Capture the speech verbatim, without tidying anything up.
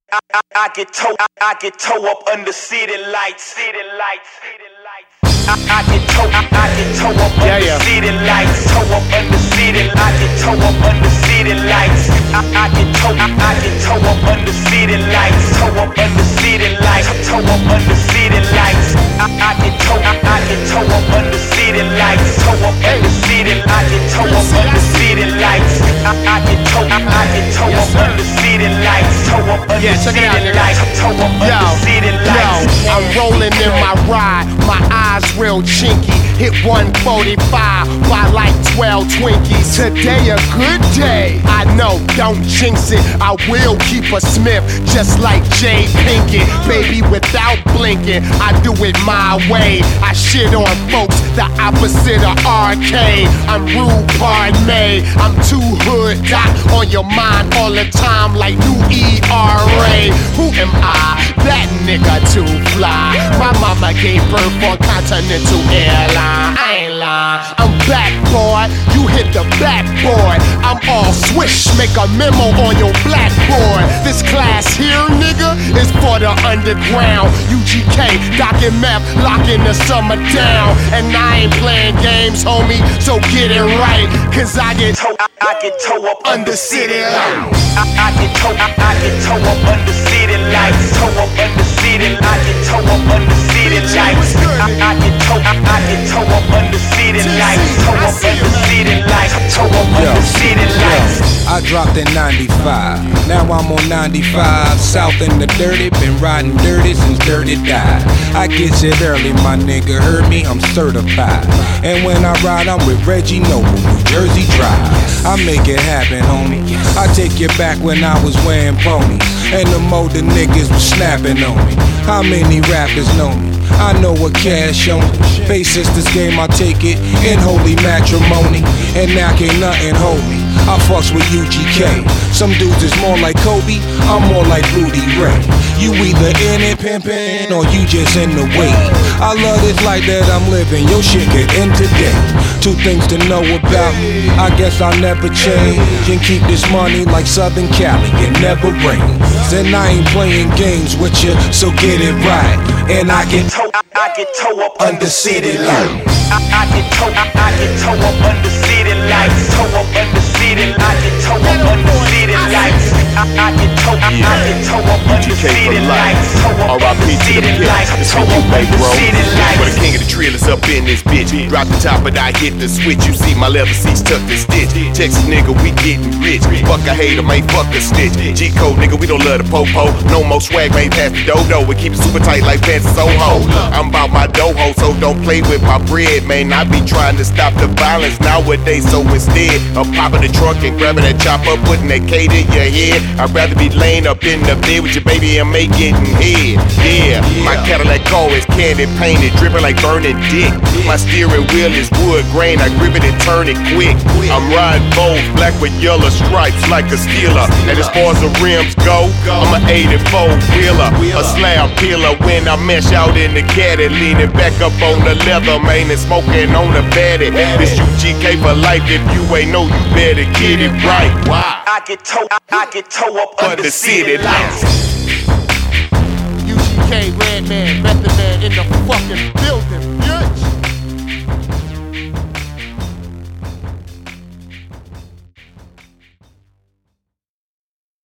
I, I, I get toe, I, I get toe up under city lights, city lights, city lights. I, I get toe, I, I get toe up yeah, under yeah. city lights, toe up under city. I get toe up under city lights. I, I get toe, I, I get toe up under city lights, toe up under city lights, toe up under city lights. I, I get toe, I, I get toe up under city lights, toe up under city. I get toe up under city lights. I, I get toe, I, I get toe up under city lights, toe up under Yeah, check it out, nigga. Yo, yo, I'm rolling in my ride, my eyes real chinky. Hit one forty-five by like twelve Twinkies. Today a good day. I know, don't jinx it. I will keep a Smith just like Jay Pinkett. Baby, without blinking, I do it my way. I shit on folks, the opposite of arcade. I'm rude, pardon me. I'm too hood, dot on your mind all the time like new E R A. Who am I? That nigga too fly. My mama gave birth on Continental Airline. I ain't lying. I'm back, boy. You hit the backboard. I'm all swish. Make a memo on your blackboard. This class here, nigga, is for the underground. U G K, Doc and Meth, locking the summer down. And I ain't playing games, homie, so get it right. Cause I get toe, I, I get toe up under city lights. I, I get toe, I, I get toe up under city lights. Toe up under city, I get toe up under city lights. I, I get toe, I, I get toe up under city lights. Toe up under city lights. Toe up under city lights. I dropped in ninety-five, now I'm on ninety-five. South in the dirty, been riding dirty since dirty died. I get shit early, my nigga, heard me, I'm certified. And when I ride, I'm with Reggie Noble, New Jersey Drive. I make it happen, homie. I take you back when I was wearing ponies, and the more the niggas was snapping on me. How many rappers know me? I know what cash on me. Faces this game, I take it in holy matrimony. And now can't nothing hold me. I fucks with U G K. Some dudes is more like Kobe, I'm more like Rudy Ray. You either in it pimpin' or you just in the way. I love this life that I'm living, your shit could end today. Two things to know about me, I guess I'll never change. And keep this money like Southern Cali, it never rains. And I ain't playing games with you, so get it right. And I get toe, I, I get toe up under city lights. I, I get toe, I, I get toe up under city lights. Toe up under city, I get toe up under city lights. I, I get toe, I, I get toe up under city lights. Toe up under city lights. Toe up under city lights. For the king of the trillers up in this bitch. Drop the top and I hit the switch. You see my leather seats tucked and stitch. Texas nigga, we getting rich. Fuck a hater, ain't fuck a snitch. G-code nigga, we don't love the po-po. No more swag, ain't past the dodo. We keep it super tight like pants and Soho. I'm about my doho, so don't play with my bread, man. I be trying to stop the violence nowadays, so instead of popping the trunk and grabbing that chopper, putting that K to your head, I'd rather be laying up in the bed with your baby and make getting head. Yeah, my Cadillac car is candy painted, dripping like burning dick. My steering wheel is wood grain, I grip it and turn it quick. I'm riding bold, black with yellow stripes like a Steeler. And as far as the rims go, I'm an eighty-four wheeler, a slab peeler. When I mesh out in the caddy, leaning back up on the leather, man, and smoking on the baddie. This U G K for life, if you ain't know, you better get it right. Why? I get toe, I, I get toe up under, under city lights. U G K, Redman, Method Man in the fucking building. Yeah.